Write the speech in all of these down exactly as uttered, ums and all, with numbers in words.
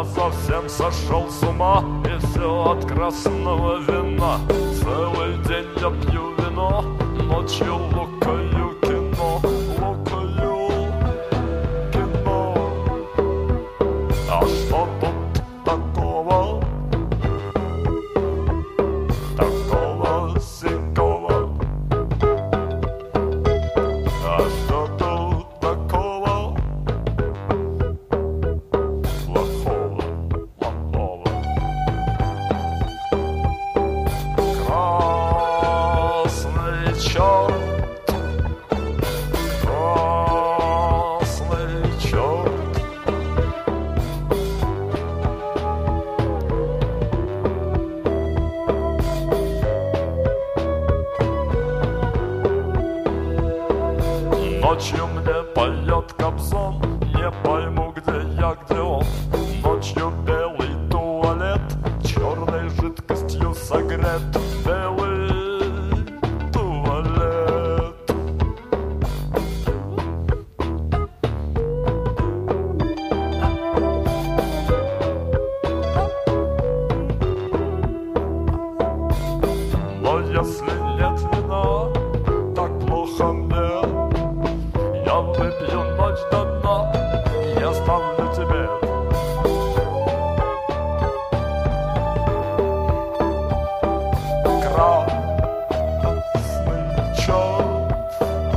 Я совсем сошел с ума, и все от красного вина. Целый день я пью вино, ночью лукаю кино, лукаю кино. А что тут такого, такого сякого? А что тут такого плохого, плохого? Красный черт, красный черт. Ночью мне поет Кобзон, не пойму, где я, где он. Ночью белый туалет, черной жидкостью согрет. Белый туалет. Но если нет вина, так плохо мне. Я выпью ночь до дна, я оставлю тебе. Красный черт,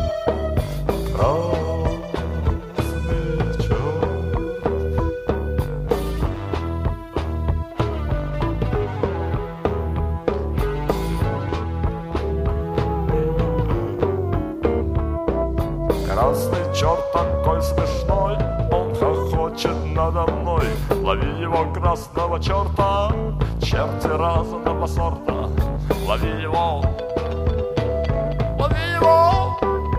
красный черт. Красный черт такой смешной, он хохочет надо мной. Лови его, красного черта, черти разного сорта. Лови его, лови его.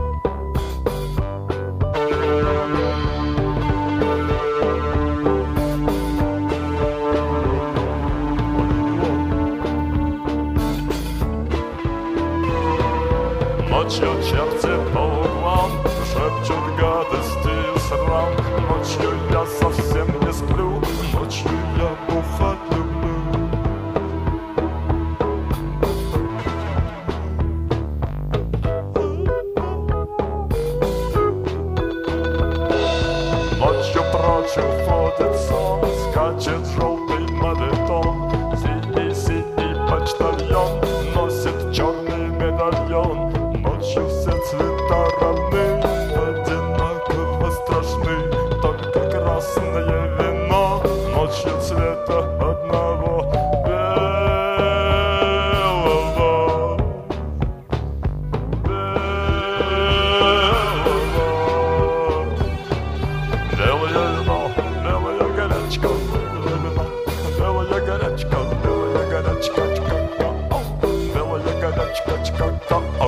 Ночью черти по углам шепчут гадости и срам. Ночью я совсем не сплю, ночью я бухать люблю. Ночью прочь уходит сон, скачет желтый мавитон. Синий-синий почтальон носит черный медальон. Ночью все цвета равны, одинаково страшны. Только красное вино ночью цвета одного белого, белого. Белое вино, белая горячка, белое вино, белая горячка, белая горячка, белая горячка,